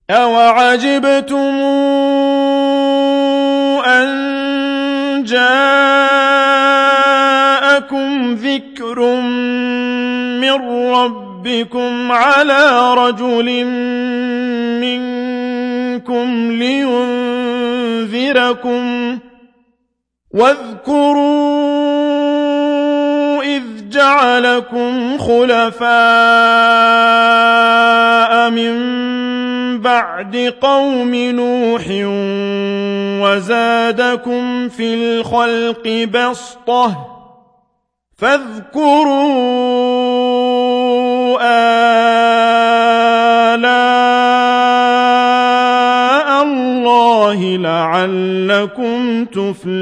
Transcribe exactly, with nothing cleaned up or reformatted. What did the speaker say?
أَوَعَجِبْتُمْ أَن جَاءَكُمْ ذِكْرٌ مِّن رَّبِّكُمْ عَلَىٰ رَجُلٍ مِّنكُمْ لِيُنذِرَكُمْ ۚ وَاذْكُرُوا إِذْ جَعَلَكُمْ خُلَفَاءَ مِن بَعْدِ قَوْمِ نُوحٍ وَزَادَكُمْ فِي الْخَلْقِ بَسْطَةً ۖ فَاذْكُرُوا آلَاءَ اللَّهِ لَعَلَّكُمْ تُفْلِحُونَ